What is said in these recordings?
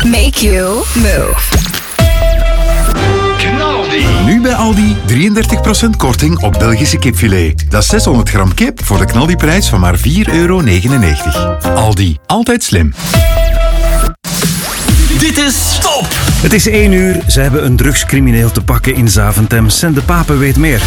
Make you move. Nu bij Aldi 33% korting op Belgische kipfilet. Dat is 600 gram kip voor de knaldiprijs van maar €4,99. Aldi, altijd slim. Dit is Top! Het is 1 uur. Ze hebben een drugscrimineel te pakken in Zaventem. Sen de Pape weet meer.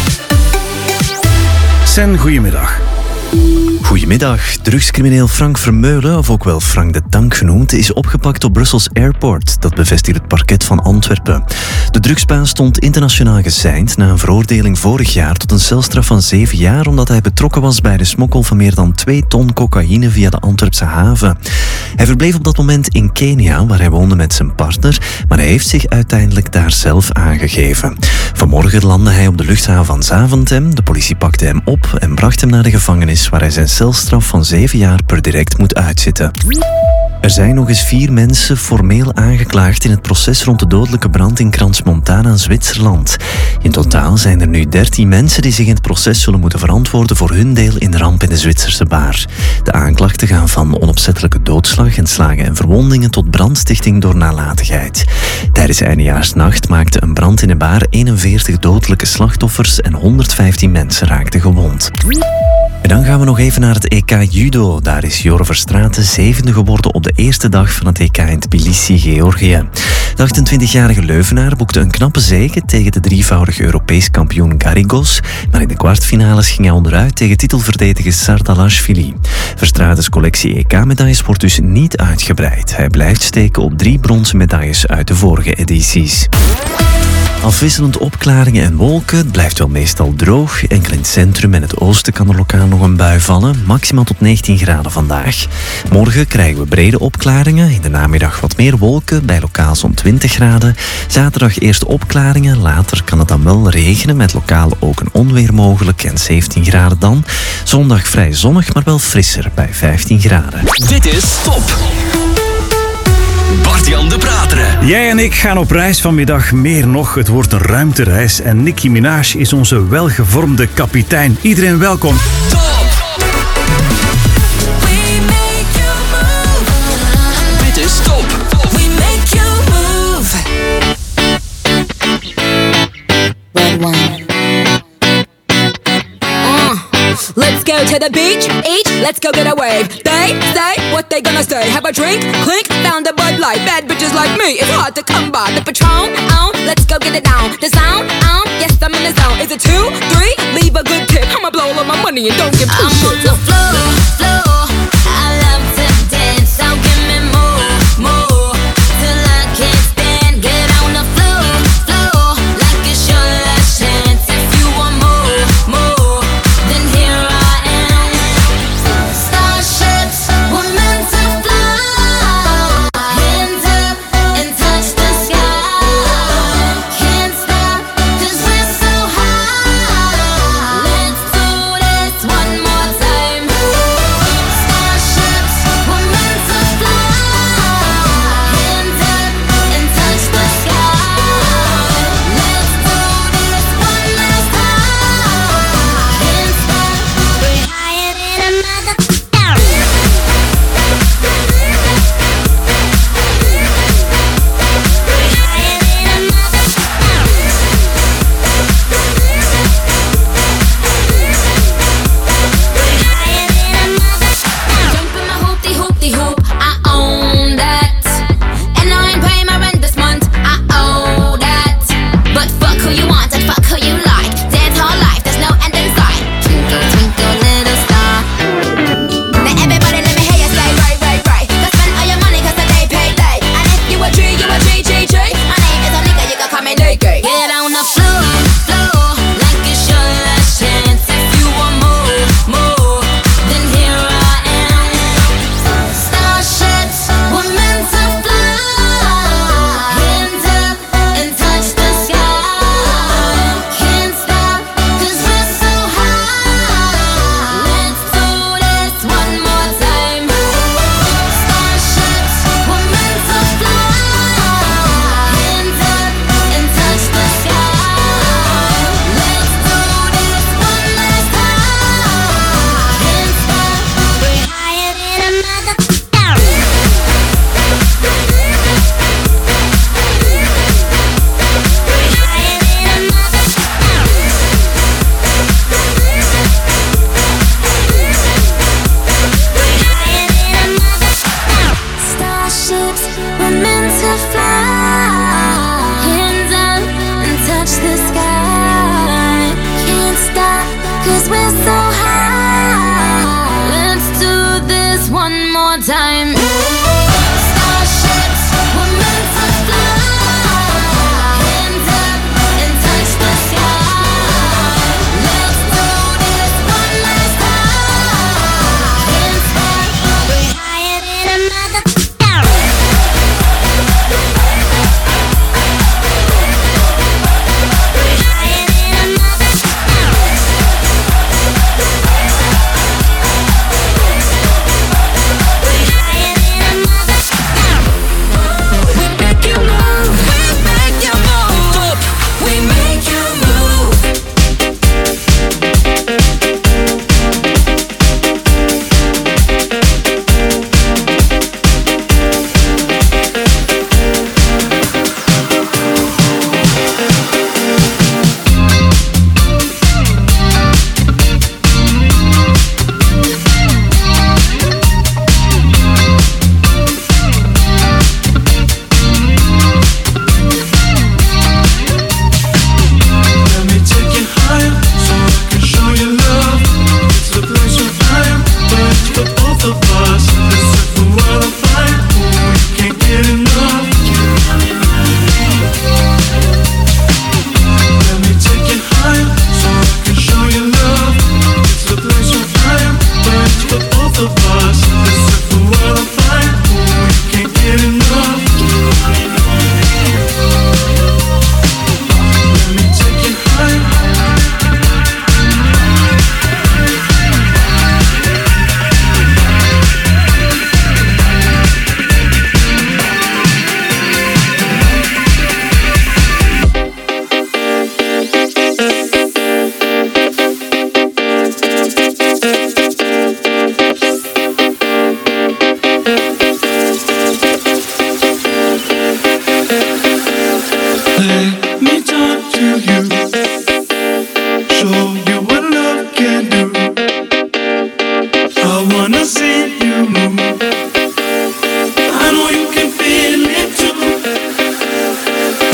Sen, goedemiddag. Goedemiddag. Drugscrimineel Frank Vermeulen, of ook wel Frank de Tank genoemd, is opgepakt op Brussels Airport. Dat bevestigt het parket van Antwerpen. De drugsbaas stond internationaal gezeind na een veroordeling vorig jaar tot een celstraf van 7 jaar omdat hij betrokken was bij de smokkel van meer dan 2 ton cocaïne via de Antwerpse haven. Hij verbleef op dat moment in Kenia, waar hij woonde met zijn partner, maar hij heeft zich uiteindelijk daar zelf aangegeven. Vanmorgen landde hij op de luchthaven van Zaventem. De politie pakte hem op en bracht hem naar de gevangenis, waar hij zijn celstraf van 7 jaar per direct moet uitzitten. Er zijn nog eens 4 mensen formeel aangeklaagd in het proces rond de dodelijke brand in Crans-Montana, Zwitserland. In totaal zijn er nu 13 mensen die zich in het proces zullen moeten verantwoorden voor hun deel in de ramp in de Zwitserse baar. De aanklachten gaan van onopzettelijke doodslag, slagen en verwondingen tot brandstichting door nalatigheid. Tijdens eindejaarsnacht maakte een brand in de baar 41 dodelijke slachtoffers en 115 mensen raakten gewond. En dan gaan we nog even naar het EK Judo. Daar is Jorre Verstraeten 7e geworden op de eerste dag van het EK in Tbilisi, Georgië. De 28-jarige Leuvenaar boekte een knappe zege tegen de 3-voudige Europees kampioen Garrigos, maar in de kwartfinales ging hij onderuit tegen titelverdediger Sardalashvili. Verstraetens collectie EK-medailles wordt dus niet uitgebreid. Hij blijft steken op 3 bronzen medailles uit de vorige edities. Afwisselend opklaringen en wolken. Het blijft wel meestal droog. Enkel in het centrum en het oosten kan er lokaal nog een bui vallen. Maximaal tot 19 graden vandaag. Morgen krijgen we brede opklaringen. In de namiddag wat meer wolken, bij lokaal zo'n 20 graden. Zaterdag eerst opklaringen. Later kan het dan wel regenen, met lokaal ook een onweer mogelijk en 17 graden dan. Zondag vrij zonnig, maar wel frisser bij 15 graden. Dit is Top! Bart-Jan de Prateren. Jij en ik gaan op reis vanmiddag, meer nog. Het wordt een ruimtereis en Nicki Minaj is onze welgevormde kapitein. Iedereen welkom. Top! Dit is Top! Let's go to the beach, let's go get a wave. They say what they gonna say. Have a drink, clink, found a Bud Light. Bad bitches like me, it's hard to come by. The Patron, let's go get it down. The sound, yes I'm in the zone. Is it 2, 3? Leave a good tip. I'ma blow all my money and don't give 2 shits. I'm on the floor, I love to dance. So give me more, till I can't stand. Get on the floor, like it's your last chance. If you want more, then here I am. Starships were meant to fly. Hands up and touch the sky. Can't stop 'cause we're so high. Let's do this one more time.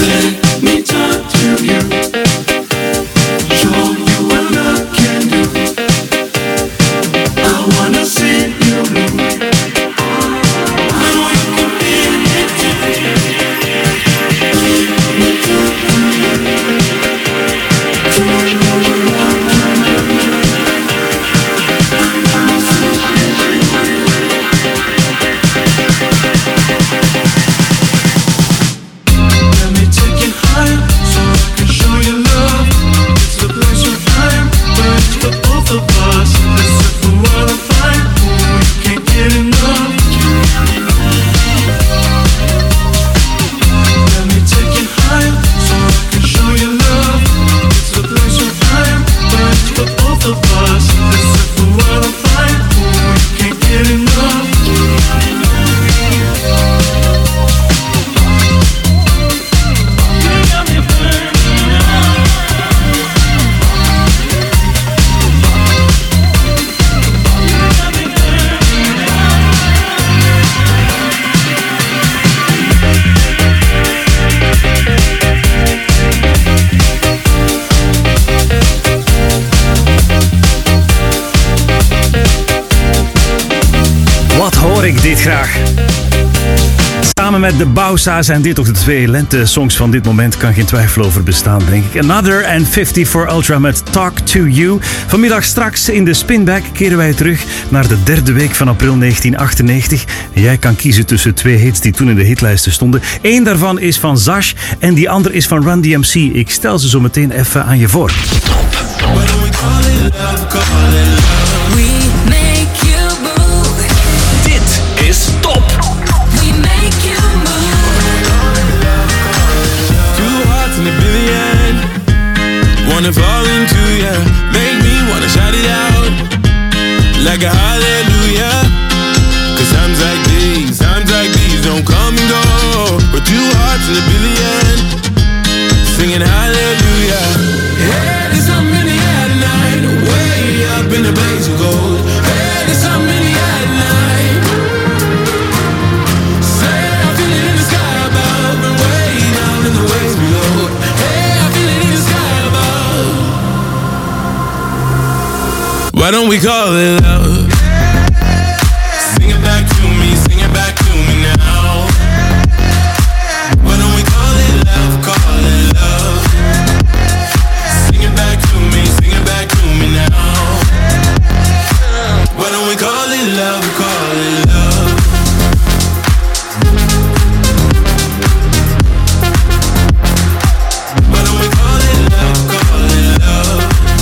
Samen met de Bausa zijn dit toch de twee lente-songs van dit moment. Kan geen twijfel over bestaan, denk ik. Another and 50 for Ultra met Talk to You. Vanmiddag straks in de Spinback keren wij terug naar de derde week van april 1998. En jij kan kiezen tussen twee hits die toen in de hitlijsten stonden. Eén daarvan is van Zash en die ander is van Run DMC. Ik stel ze zo meteen even aan je voor. Dit is Top. In a billion, wanna fall into ya, make me wanna shout it out like a hallelujah. Cause times like these don't come and go. But two hearts in a billion, singing hallelujah. Hey, there's something in the air tonight, way up in the blaze of gold. Hey, there's something in the air tonight. Say I feel it in the sky above and way down in the waves below. Why don't we call it love? Sing it back to me, sing it back to me now. Why don't we call it love, call it love? Sing it back to me, sing it back to me now. Why don't we call it love, call it love? Why don't we call it love, call it love?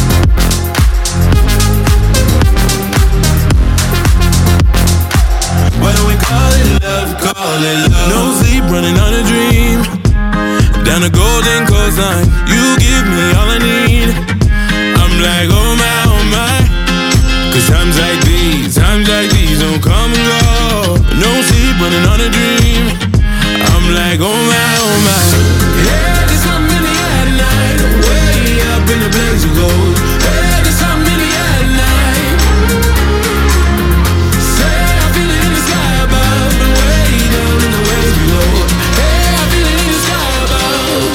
Why don't we call it love, call it love? No sleep, running on a dream. Down the golden coastline, you give me all I need. I'm like, oh my. Cause times like these don't come and go. No sleep, running on a dream. I'm like, oh my. Yeah, there's something in the air tonight, way up in the blaze of gold. Yeah, there's something in the air tonight. Say I feel it in the sky above and way down in the waves below. Hey, I feel it in the sky above.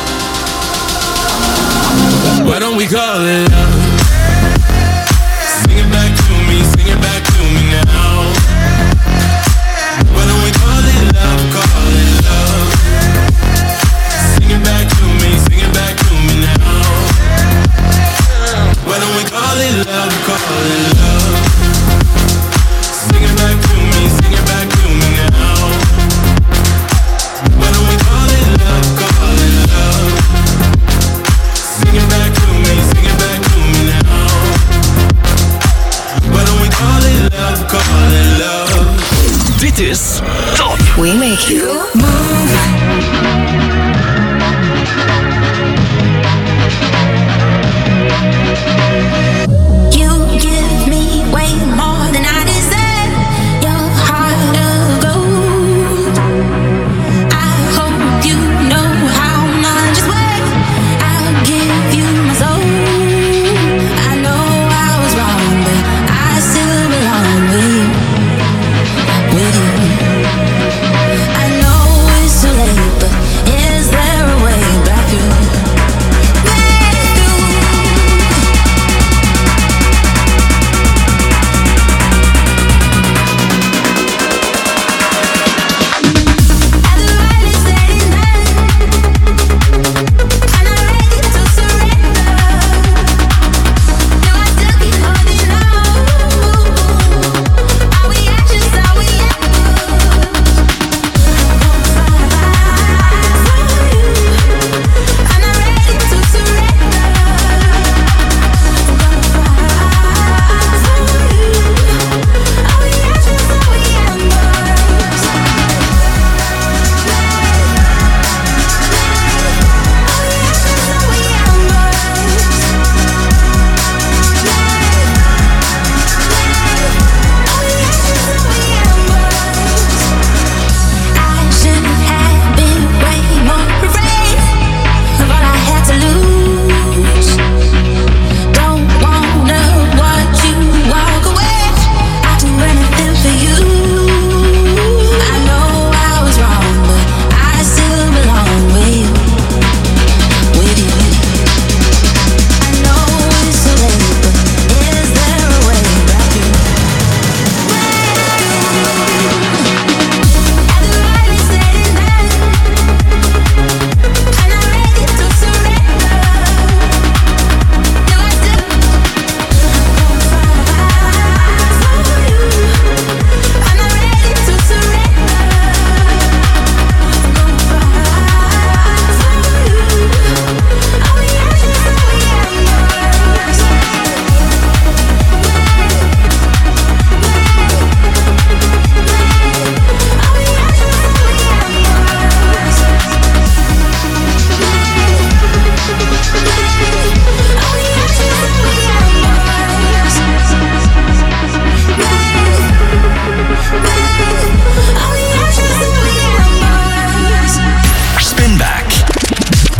Why don't we call it love? Sing it back to me, sing it back to me now. Why don't we call it love, call it love? Sing it back to me, sing it back to me now. Why don't we call it love, call it love? Sing it back to me, sing it back to me now. Why don't we call it love, call it love? Sing it back to me, sing it back to me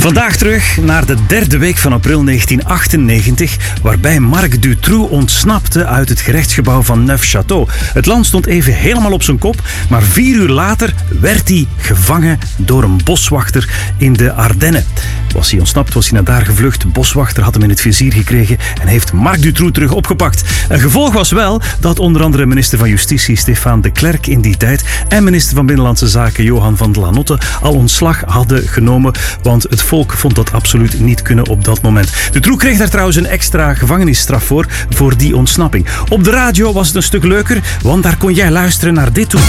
Vandaag terug naar de derde week van april 1998, waarbij Marc Dutroux ontsnapte uit het gerechtsgebouw van Neufchâteau. Het land stond even helemaal op zijn kop, maar 4 uur later werd hij gevangen door een boswachter in de Ardennen. Was hij ontsnapt, was hij naar daar gevlucht. De boswachter had hem in het vizier gekregen en heeft Marc Dutroux terug opgepakt. Een gevolg was wel dat onder andere minister van Justitie Stéphane de Klerk in die tijd en minister van Binnenlandse Zaken Johan van de Lanotte al ontslag hadden genomen, want het volk vond dat absoluut niet kunnen op dat moment. Dutroux kreeg daar trouwens een extra gevangenisstraf voor die ontsnapping. Op de radio was het een stuk leuker, want daar kon jij luisteren naar dit toe.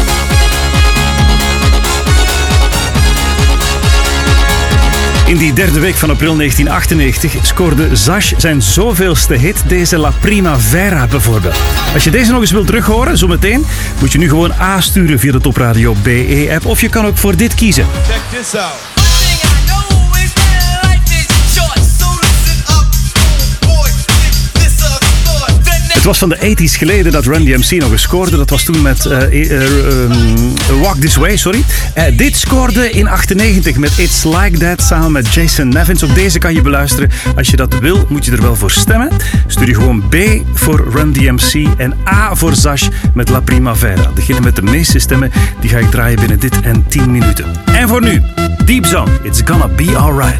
In die derde week van april 1998 scoorde Zash zijn zoveelste hit, deze La Primavera bijvoorbeeld. Als je deze nog eens wilt terughoren, zometeen, moet je nu gewoon A sturen via de Topradio BE-app of je kan ook voor dit kiezen. Check this out. Het was van de 80's geleden dat Run DMC nog eens scoorde. Dat was toen met Walk This Way, sorry. Dit scoorde in 98 met It's Like That samen met Jason Nevins. Ook deze kan je beluisteren. Als je dat wil, moet je er wel voor stemmen. Stuur je gewoon B voor Run DMC en A voor Zash met La Primavera. Degene met de meeste stemmen, die ga ik draaien binnen dit en 10 minuten. En voor nu, Deep Zone, It's Gonna Be Alright.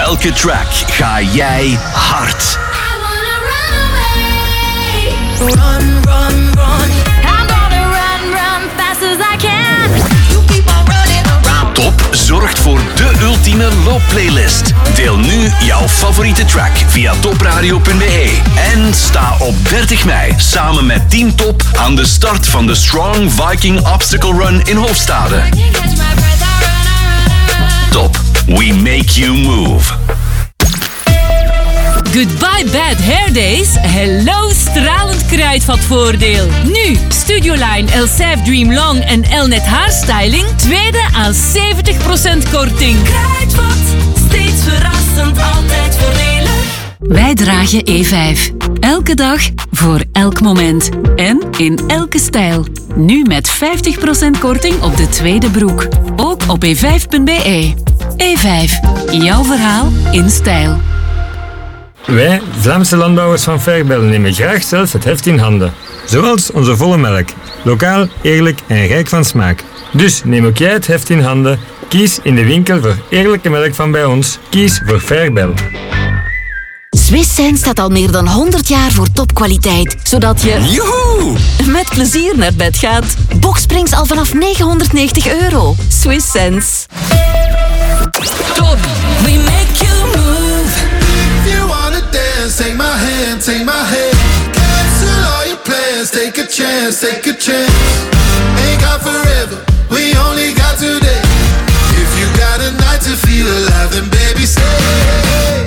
welke track ga jij hard? Run, run, run. I'm gonna run fast as I can. You keep on running around. Top zorgt voor de ultieme loopplaylist. Deel nu jouw favoriete track via topradio.be. En sta op 30 mei samen met Team Top aan de start van de Strong Viking Obstacle Run in Hoofdstade. Top, we make you move. Goodbye bad hair days. Hello stralend kruidvatvoordeel. Nu Studioline Elseve Dream Long en Elnet haarstyling. Tweede aan 70% korting. Kruidvat, steeds verrassend, altijd voordelig. Wij dragen E5. Elke dag, voor elk moment. En in elke stijl. Nu met 50% korting op de tweede broek. Ook op e5.be. E5. Jouw verhaal in stijl. Wij, Vlaamse landbouwers van Verbel, nemen graag zelf het heft in handen. Zoals onze volle melk. Lokaal, eerlijk en rijk van smaak. Dus neem ook jij het heft in handen. Kies in de winkel voor eerlijke melk van bij ons. Kies voor Verbel. Swiss Sense staat al meer dan 100 jaar voor topkwaliteit. Zodat je Joehoe! met plezier naar bed gaat. Boxsprings al vanaf €990. Swiss Sense. Top, we make you move. If you wanna dance, take my hand, take my hand. Cancel all your plans, take a chance, take a chance. Ain't got forever, we only got today. If you got a night to feel alive, then baby stay.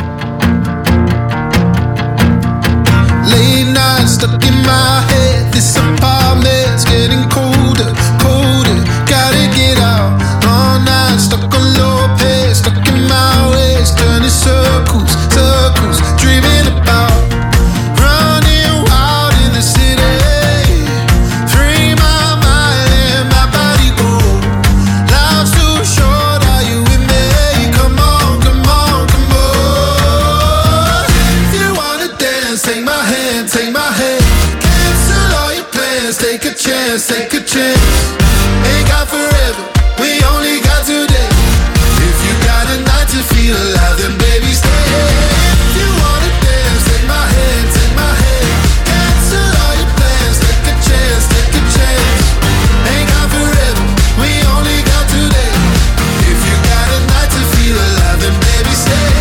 Late nights stuck in my head, this apartment's getting colder, colder. Gotta get out, all night stuck on low pace, stuck in my ways, turning circles, circles, dreaming about running wild in the city. Free my mind and my body go. Life's too short, are you with me? Come on, come on, come on. If you wanna dance, take my hand, take my hand. Cancel all your plans, take a chance, take a chance. Ain't got forever, we only got today. If you got a night to feel alive, then baby stay. If you wanna dance, take my hand, take my hand. Cancel all your plans, take a chance, take a chance. Ain't got forever, we only got today. If you got a night to feel alive, then baby stay.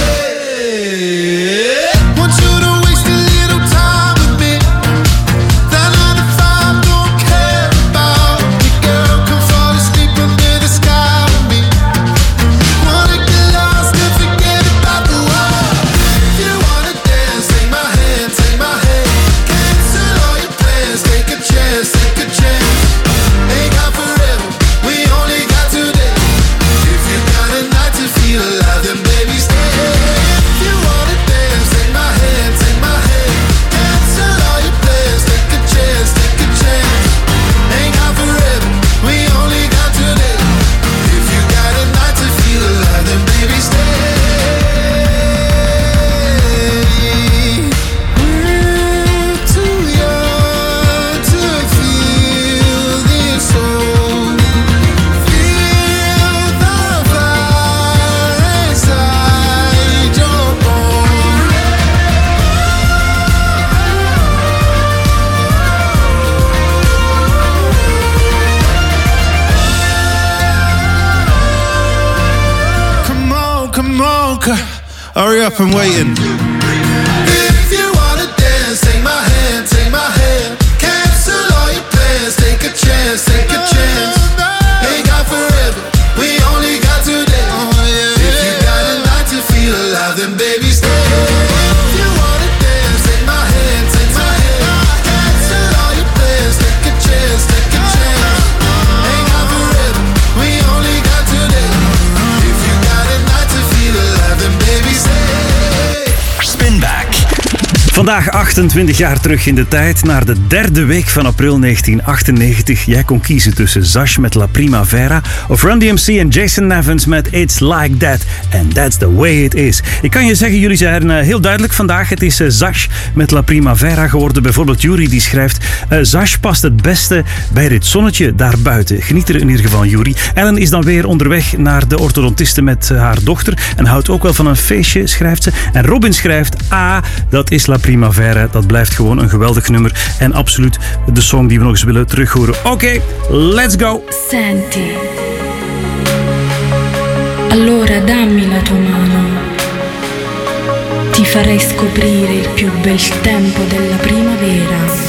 Want you to waste a little time with me. That 9 to 5 don't care about me, girl. Come fall asleep under the sky with me. Wanna get lost and forget about the world. If you wanna dance, take my hand, take my hand. Cancel all your plans, take a chance, take a chance. Ain't got forever, we only got today. If you got a night to feel alive, then baby stay. If you wanna dance, take my hand, take my hand. Cancel all your plans, take a chance, take a chance. Ain't got forever, we only got today. If you got a night to feel alive, then baby stay. Too young to feel this old. Feel the fire inside your bones. Come on, hurry up, I'm waiting. If you wanna dance, take my hand, take my hand. Cancel all your plans, take a chance, take a chance. Ain't got forever, we only got today. If you got a night to feel alive, then baby stay. If you wanna dance, take my hand, take my hand. Cancel all your plans, take a chance, take a chance. Ain't got forever, we only got today. If you got a night to feel alive, then baby stay. Vandaag 28 jaar terug in de tijd, naar de derde week van april 1998. Jij kon kiezen tussen Zash met La Primavera of Run DMC en Jason Nevins met It's Like That. And that's the way it is. Ik kan je zeggen, jullie zijn heel duidelijk vandaag. Het is Zash met La Primavera geworden. Bijvoorbeeld Yuri die schrijft: Zash past het beste bij dit zonnetje daarbuiten. Geniet er in ieder geval, Yuri. Ellen is dan weer onderweg naar de orthodontiste met haar dochter en houdt ook wel van een feestje, schrijft ze. En Robin schrijft: dat is La Primavera. Dat blijft gewoon een geweldig nummer en absoluut de song die we nog eens willen terughoren. Oké, let's go! Senti, allora dammi la tua mano, ti farei scoprire il più bel tempo della primavera.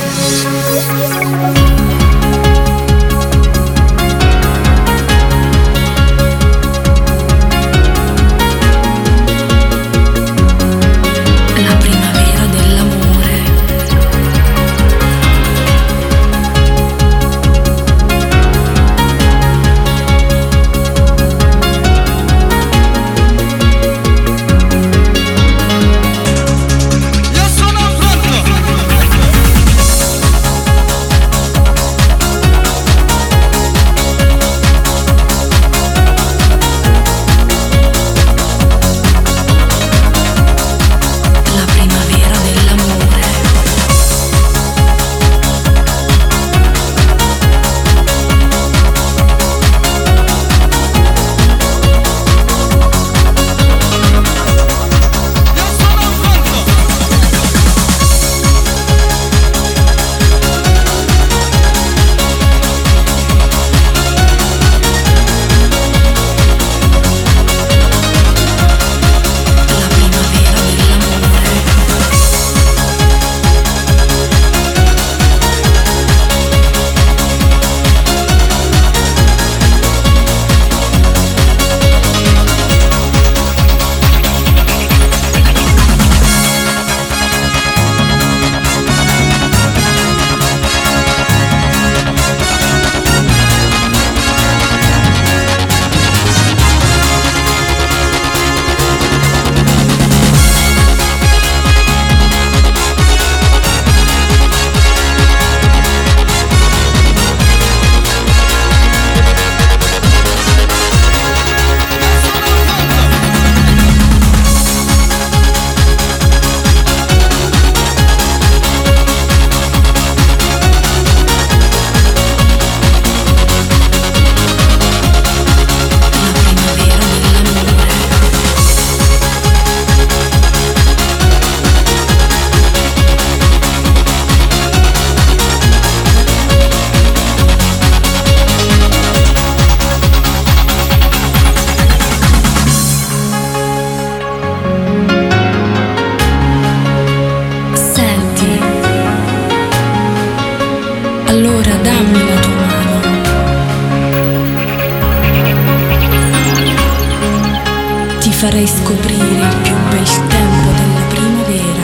Farei scoprire il più bel tempo della primavera.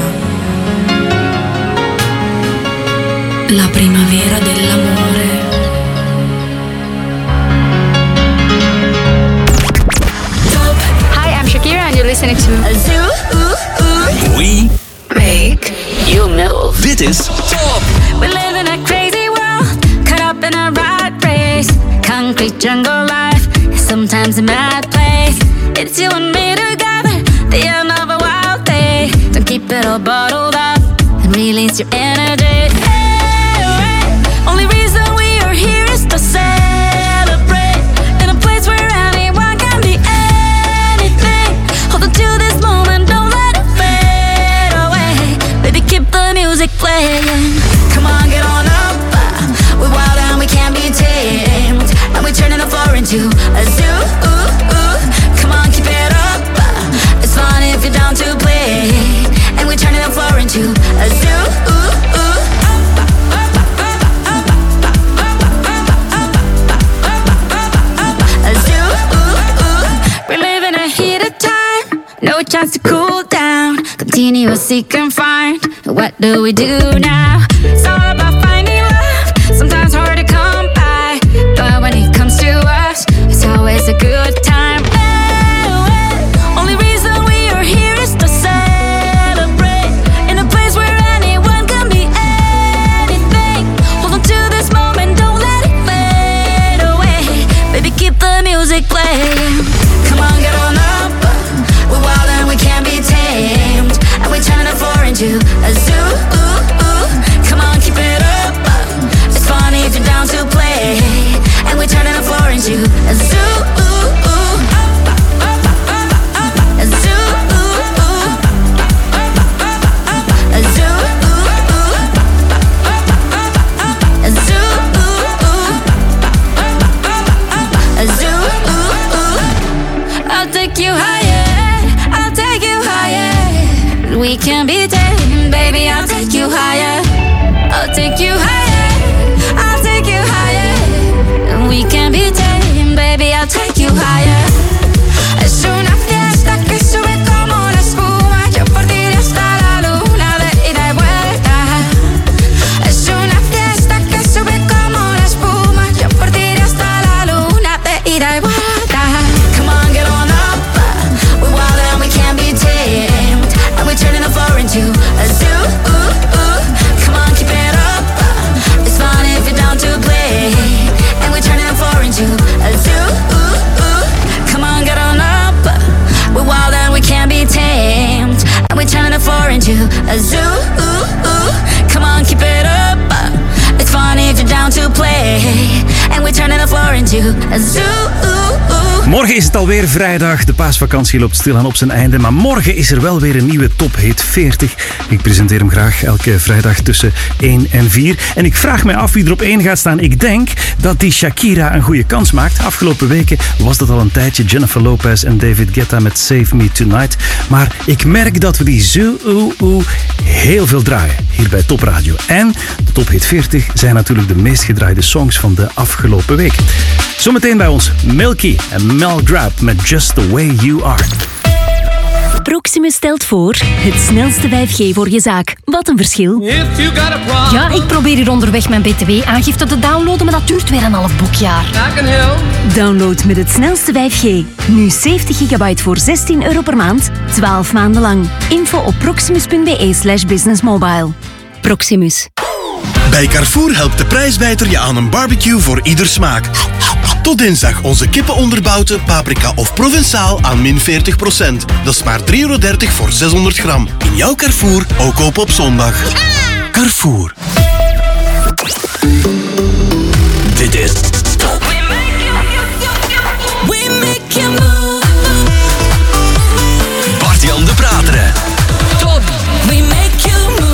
La primavera dell'amore. Hi, I'm Shakira and you're listening to Zoo. We Make you move. Dit is Top. We live in a crazy world, caught up in a rat race. Concrete jungle life, sometimes a mad place. It's you and me together, the end of a wild day. Don't keep it all bottled up and release your energy. Hey, only reason we are here is to celebrate. In a place where anyone can be anything. Hold on to this moment, don't let it fade away. Baby, keep the music playing. Come on, get on up. We're wild and we can't be tamed. And we're turning the floor into a zoo. Come on, keep it up. It's fun if you're down to play. And we're turning the floor into a zoo. A zoo. We're living a heated time, no chance to cool down. Continuously confined. What do we do now? It's all about finding love. Sometimes hard to come by, but when it comes to us, it's always a good time. Only reason we are here is to celebrate. In a place where take you higher. I'll take you higher. We can be tamed, baby. I'll take you higher. I'll take you higher. I'll take you higher. We can be tamed, baby. I'll take you higher. Es una fiesta que sube como la espuma. Yo por ti hasta la luna de ida y vuelta. Es una fiesta que sube como la espuma. Yo por ti hasta la luna de ida y vuelta. Come on, get on up. We're wild and we can't be tamed. And we're turning the floor into a zoo. Come on, keep it up. It's fun if you're down to play. And we're turning the floor into a zoo. Come on, get on up. We're wild and we can't be tamed. And we're turning the floor into a zoo. Come on, keep it up. It's fun if you're down to play. And we're turning the floor into a zoo. Morgen is het alweer vrijdag. De paasvakantie loopt stilaan op zijn einde. Maar morgen is er wel weer een nieuwe Top Hit 40. Ik presenteer hem graag elke vrijdag tussen 1 en 4. En ik vraag mij af wie er op 1 gaat staan. Ik denk dat die Shakira een goede kans maakt. Afgelopen weken was dat al een tijdje. Jennifer Lopez en David Guetta met Save Me Tonight. Maar ik merk dat we die Zoo heel veel draaien hier bij Top Radio. En de Top Hit 40 zijn natuurlijk de meest gedraaide songs van de afgelopen week. Zometeen bij ons Milky en Mel Grab met Just The Way You Are. Proximus stelt voor het snelste 5G voor je zaak. Wat een verschil. Ja, ik probeer hier onderweg mijn btw-aangifte te downloaden, maar dat duurt weer een half boekjaar. Download met het snelste 5G. Nu 70 gigabyte voor €16 per maand, 12 maanden lang. Info op proximus.be/businessmobile. Proximus. Bij Carrefour helpt de prijsbijter je aan een barbecue voor ieder smaak. Tot dinsdag onze kippenonderbouten, paprika of Provençaal aan min 40%. Dat is maar €3,30 voor 600 gram. In jouw Carrefour, ook open op zondag. Carrefour. Dit is Top. Bart-Jan de Prateren. Top. We make you move.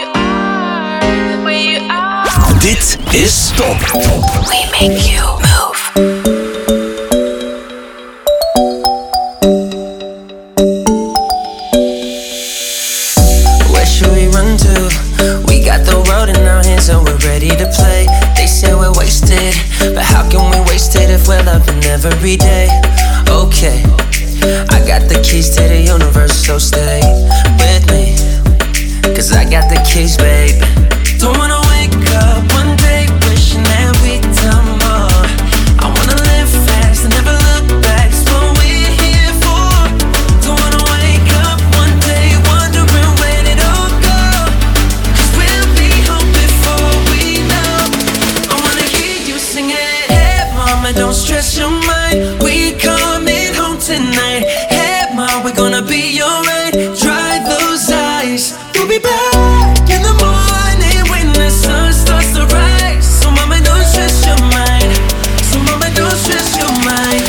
Dit is Top. We make you move. ain't wasted if we're loving every day. Okay, I got the keys to the universe, so stay with me, 'cause I got the keys, babe. Don't wanna wake up one day wishing that we'd done more. I wanna live fast and never look back. It's what we're here for. Don't wanna wake up one day wondering where did it all go. 'Cause we'll be home before we know. I wanna hear you sing it. Hey mama, don't stress your mind. We coming home tonight. Hey mom, we're gonna be alright. Dry those eyes. We'll be back in the morning when the sun starts to rise. So mama, don't stress your mind. So mama, don't stress your mind.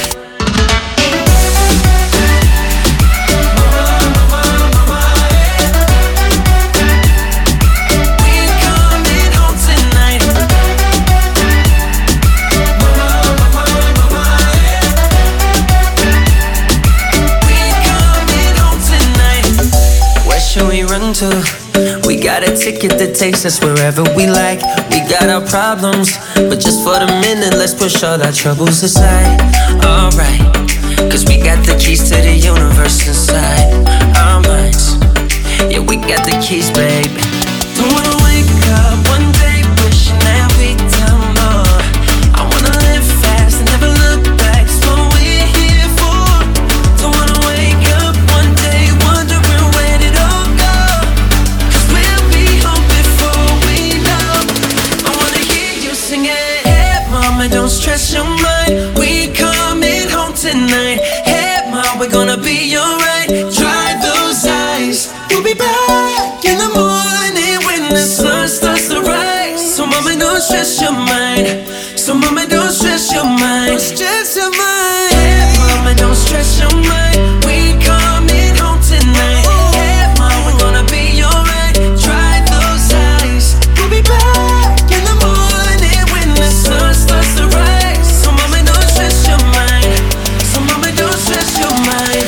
To. We got a ticket that takes us wherever we like. We got our problems, but just for the minute, let's push all our troubles aside. Alright, 'cause we got the keys to the universe inside our minds. Yeah, we got the keys, baby. Don't wanna wake up one day wishing that we'd done more. I wanna live fast and never look back. It's what we're here for. Don't wanna wake up one day wondering where did it all go. Don't stress your mind. We coming home tonight. Hey mom, we're gonna be alright. Dry those eyes. We'll be back in the morning when the sun starts to rise. So mama, don't stress your mind. So mama, don't stress your mind. Don't stress your mind. Hey mama, don't stress your mind. We coming home tonight. Hey mom, we're gonna be alright. Dry those eyes. We'll be back in the morning when the sun starts to rise. So mama, don't stress your mind. So mama, don't stress your mind.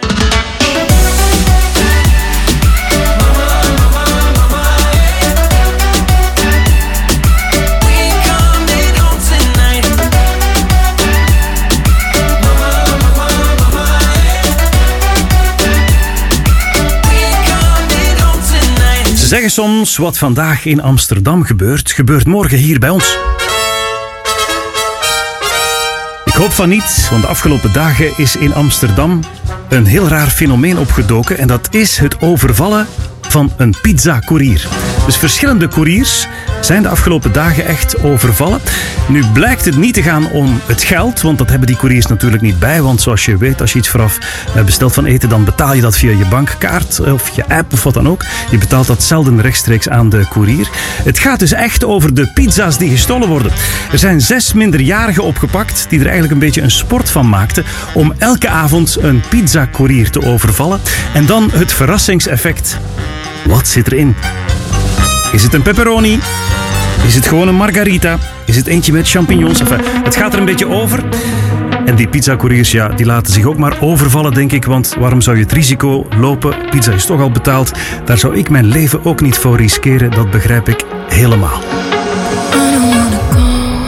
Ze zeggen soms wat vandaag in Amsterdam gebeurt, gebeurt morgen hier bij ons. Ik hoop van niet, want de afgelopen dagen is in Amsterdam een heel raar fenomeen opgedoken en dat is het overvallen van een pizza-courier. Dus verschillende couriers zijn de afgelopen dagen echt overvallen. Nu blijkt het niet te gaan om het geld, want dat hebben die couriers natuurlijk niet bij. Want zoals je weet, als je iets vooraf bestelt van eten, dan betaal je dat via je bankkaart of je app of wat dan ook. Je betaalt dat zelden rechtstreeks aan de courier. Het gaat dus echt over de pizza's die gestolen worden. Er zijn 6 minderjarigen opgepakt die er eigenlijk een beetje een sport van maakten om elke avond een pizza-courier te overvallen. En dan het verrassingseffect. Wat zit erin? Is het een pepperoni? Is het gewoon een margarita? Is het eentje met champignons? Enfin, het gaat er een beetje over. En die pizzacouriers, ja, die laten zich ook maar overvallen, denk ik. Want waarom zou je het risico lopen? Pizza is toch al betaald. Daar zou ik mijn leven ook niet voor riskeren. Dat begrijp ik helemaal. I don't wanna go,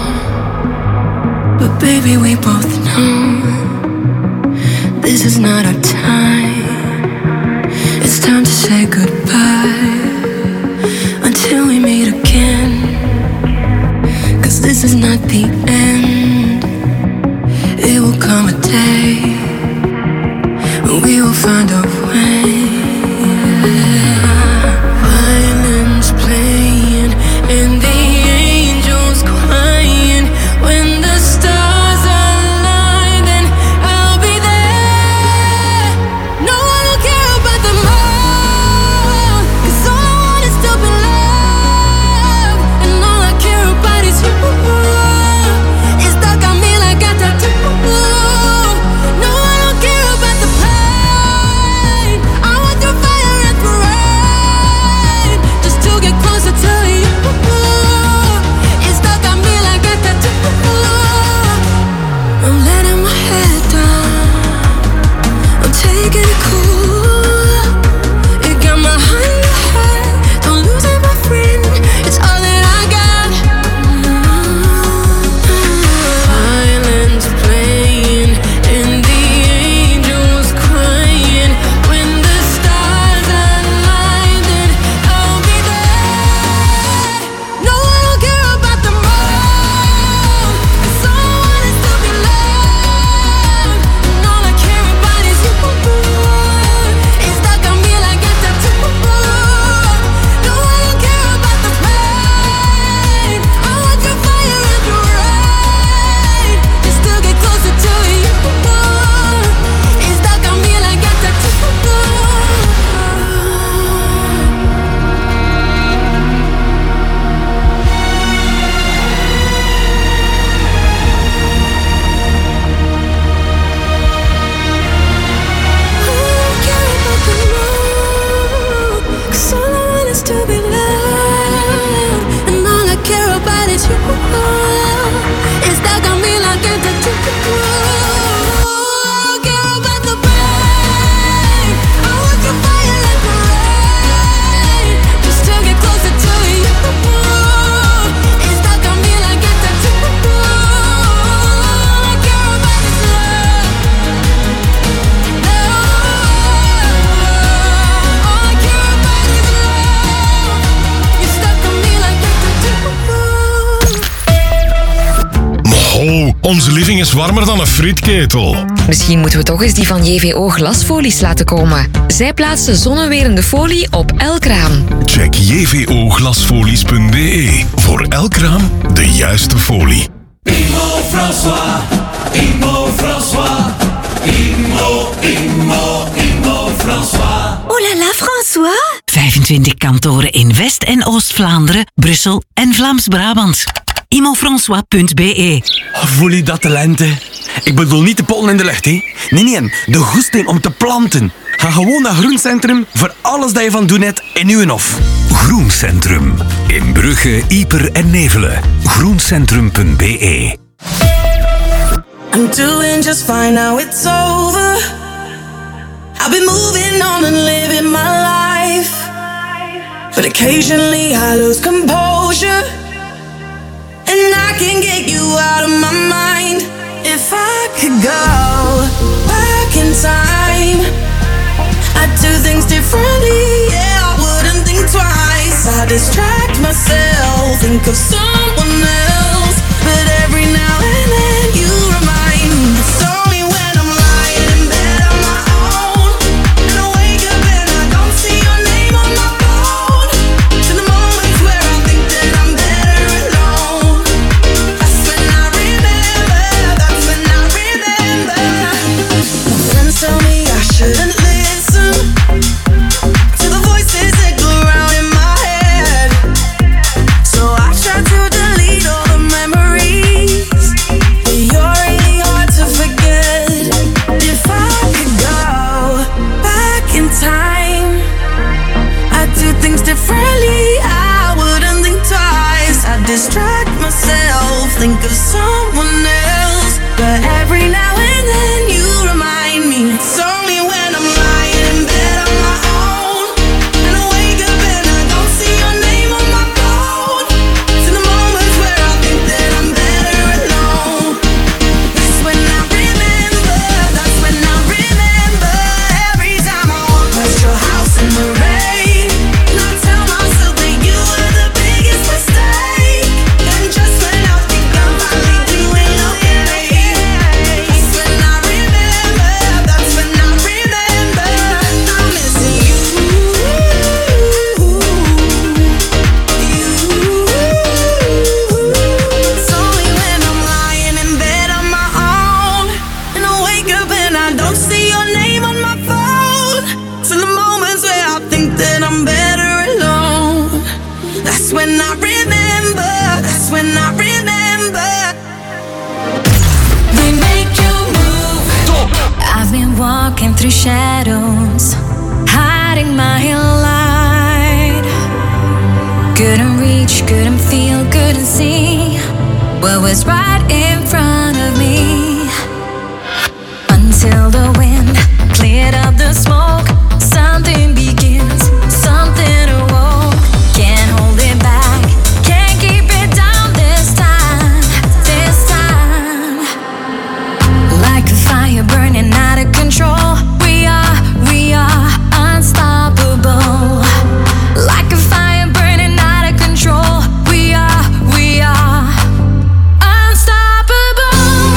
but baby we both know this is not our time. It's time to say goodbye until we meet again. 'Cause this is not the end. It will come a day when we will find a way. Violins playing and the angels crying. When the stars align, then I'll be there. No one will care about the more, 'cause all I want is to be loved, and all I care about is you. onze living is warmer dan een frietketel. Misschien moeten we toch eens die van JVO glasfolies laten komen. Zij plaatsen zonnewerende folie op elk raam. Check jvoglasfolies.be. Voor elk raam de juiste folie. Immo François, Immo François, Immo François. Oh là là, François! 25 kantoren in West- en Oost-Vlaanderen, Brussel en Vlaams-Brabant. immofrançois.be. Voel je dat, de lente? Ik bedoel niet de pollen in de lucht, hè? Nee, de goesting om te planten. Ga gewoon naar Groencentrum voor alles dat je van doen hebt in uw hof. Groencentrum. In Brugge, Ieper en Nevelen. Groencentrum.be. I'm doing just fine now, it's over. I've been moving on and living my life, but occasionally I lose composure, and I can get you out of my mind. If I could go back in time, I'd do things differently, yeah, I wouldn't think twice. I distract myself, think of someone else, but every now and then you remind me it's only when I'm lying in bed on my own, and I wake up and I don't see your name on my phone, to the moments where I think that I'm better alone. That's when I remember, that's when I remember. My friends tell me I shouldn't listen to the voices that go around in my head, so I try to delete all the memories, but you're really hard to forget. If I could go back in time, I'd do things differently, I wouldn't think twice. I'd distract myself, think of someone else, but every now and then you remind me it's only when I'm lying in bed on my own, and I wake up and I don't see your name on my phone, to the moments where I think that I'm better alone. That's when I remember, that's when I remember. Every time I walk past your house in the rain, and I tell myself that you were the biggest mistake, and just when I think I'm finally doing okay, that's when I remember, that's when I remember. I'm missing you. It's only when I'm lying in bed on my own, and I wake up and I don't see your name on my phone, till the moments where I think that I'm better alone. That's when I remember, that's when I remember. We make you move. I've been walking through shadows, hiding my light. Couldn't reach, couldn't feel, couldn't see what was right in front of me, until the wind cleared up the smoke. Something begins, something awoke. Can't hold it back, can't keep it down this time, this time. Like a fire burning out of control, we are unstoppable. Like a fire burning out of control, we are unstoppable.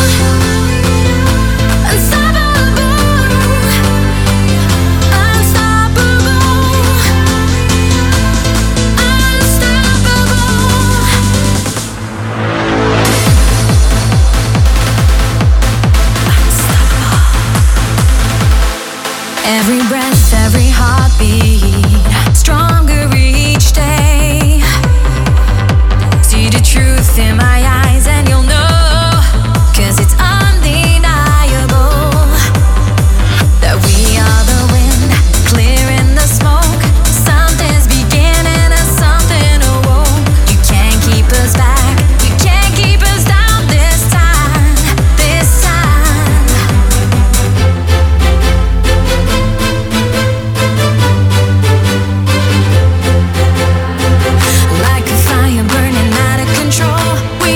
Every breath, every heartbeat, stronger each day. See the truth in my eyes and you'll know, 'cause it's undeniable that we are the wind, clearing the smoke. Something's beginning and something awoke. You can't keep us back, you can't keep us down this time, this time. Like a fire burning out of control, we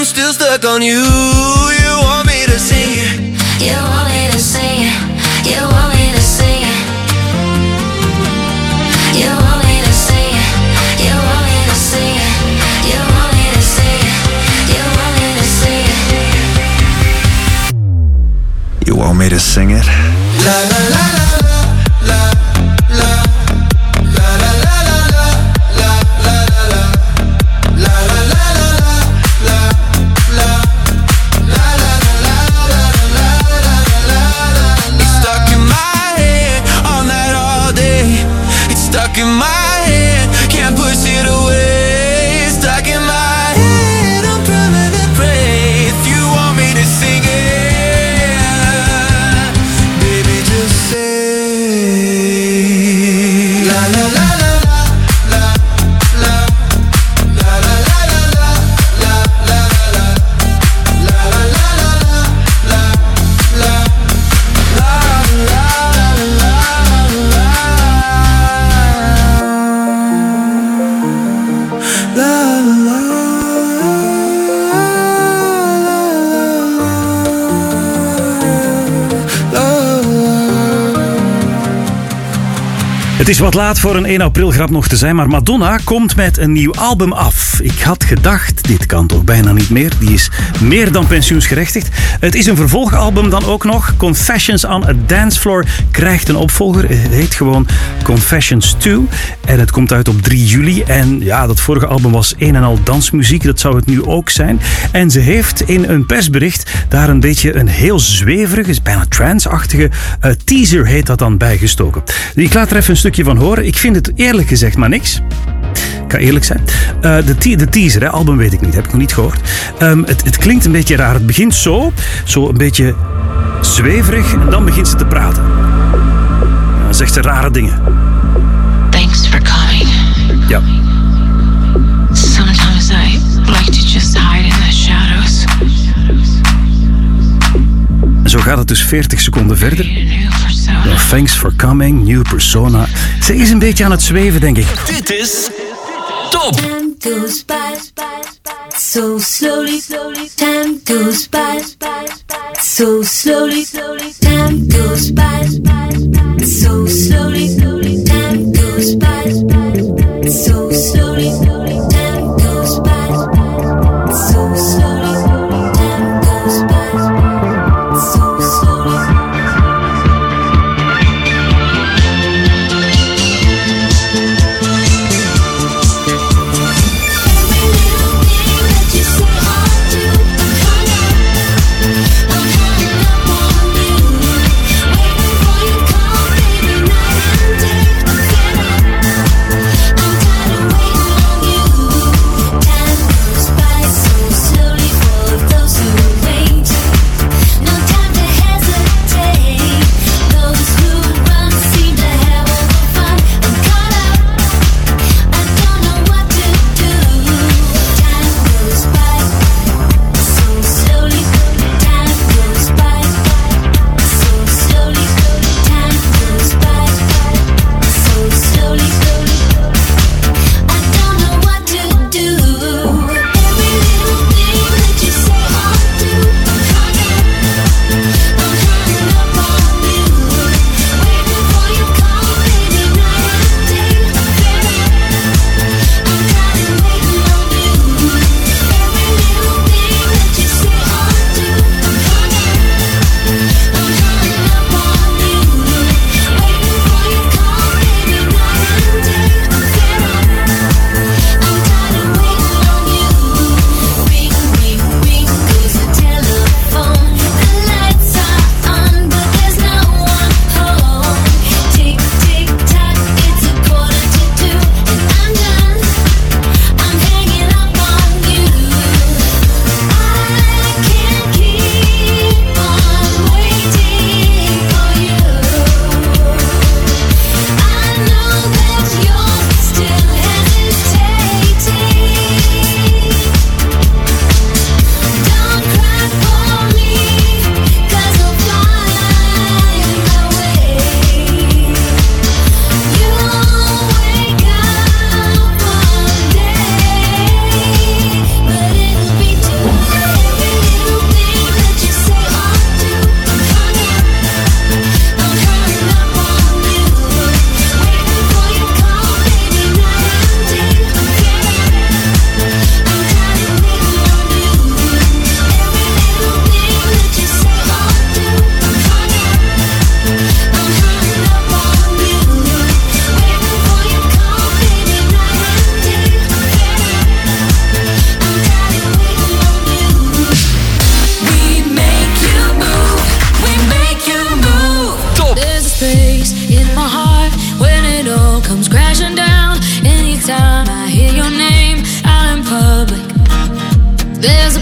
I'm still stuck on you. You want me to sing it. You want me to sing it. You want me to sing it. You want me to sing it. You want me to sing it. You want me to sing it. You want me to sing it. You want me to sing it? La la la la la la la la la la la la la la la la. It's stuck in my head on that all day. It's stuck in my head, can't push it away. It's stuck in my head, I'm permanent prey. If you want me to sing it, baby, just say la la la la la la la la la la la la la la la la la la Het is wat laat voor een 1 april grap nog te zijn, maar Madonna komt met een nieuw album af. Ik had gedacht, dit kan toch bijna niet meer. Die is meer dan pensioensgerechtigd. Het is een vervolgalbum dan ook nog. Confessions on a Dance Floor krijgt een opvolger. Het heet gewoon Confessions 2. En het komt uit op 3 juli. En ja, dat vorige album was een en al dansmuziek. Dat zou het nu ook zijn. En ze heeft in een persbericht daar een beetje een heel zweverige, bijna trance-achtige teaser heet dat dan bijgestoken. Ik laat er even een stukje van horen. Ik vind het eerlijk gezegd maar niks. Ik ga eerlijk zijn. De teaser, album weet ik niet, heb ik nog niet gehoord. Het klinkt een beetje raar. Het begint zo een beetje zweverig en dan begint ze te praten. Dan zegt ze rare dingen. Thanks for coming. Ja. Sometimes I like to just hide in the shadows. En zo gaat het dus 40 seconden verder. Thanks for coming, new persona. Ze is een beetje aan het zweven, denk ik. Dit is Top. Time goes by so slowly. Time goes by so slowly. Time goes by so slowly. Time goes by so slowly. Time goes by so slowly. Time goes by so slowly. I'm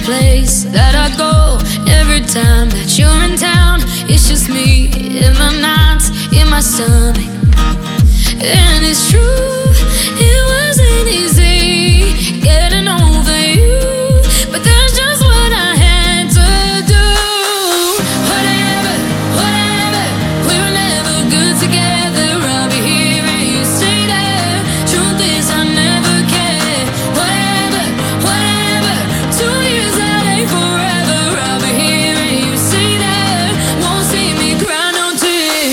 place that I go every time that you're in town. It's just me in the nights, in my stomach. And it's true, it wasn't easy getting over you, but that's just what I had to do. Whatever, we were never good together. I'll be here and you stay there. Truth is I never cared. Whatever, 2 years that ain't forever. I'll be here and you stay there. Won't see me cry no tears.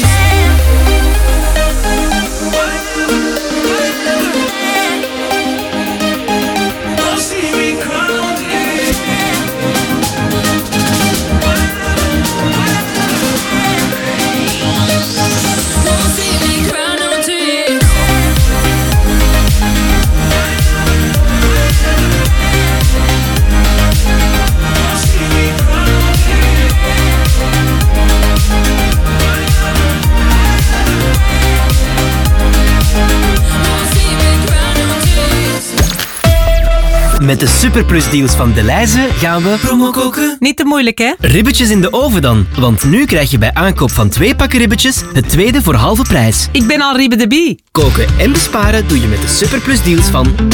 Met de Superplus deals van Delhaize gaan we promo koken. Niet te moeilijk, hè? Ribbetjes in de oven dan, want nu krijg je bij aankoop van 2 pakken ribbetjes het tweede voor halve prijs. Ik ben al Ribbe de Bie. Koken en besparen doe je met de Superplus deals van